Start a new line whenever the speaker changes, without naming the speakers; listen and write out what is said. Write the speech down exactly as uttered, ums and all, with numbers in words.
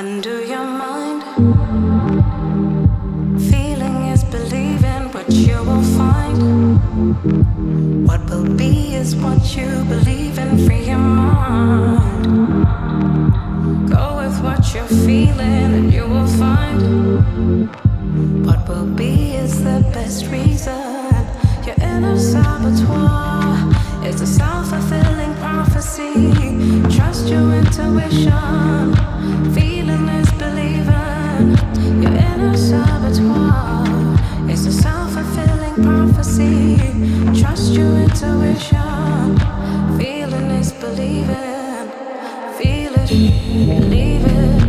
Undo your mind. Feeling is believing, but you will find what will be is what you believe in. Free your mind. Go with what you're feeling, and you will find what will be is the best reason. Your inner saboteur is a self-fulfilling prophecy. Trust your intuition. Feeling is believing. Your inner saboteur is a self-fulfilling prophecy. Trust your intuition. Feeling is believing. Feel it, believe it.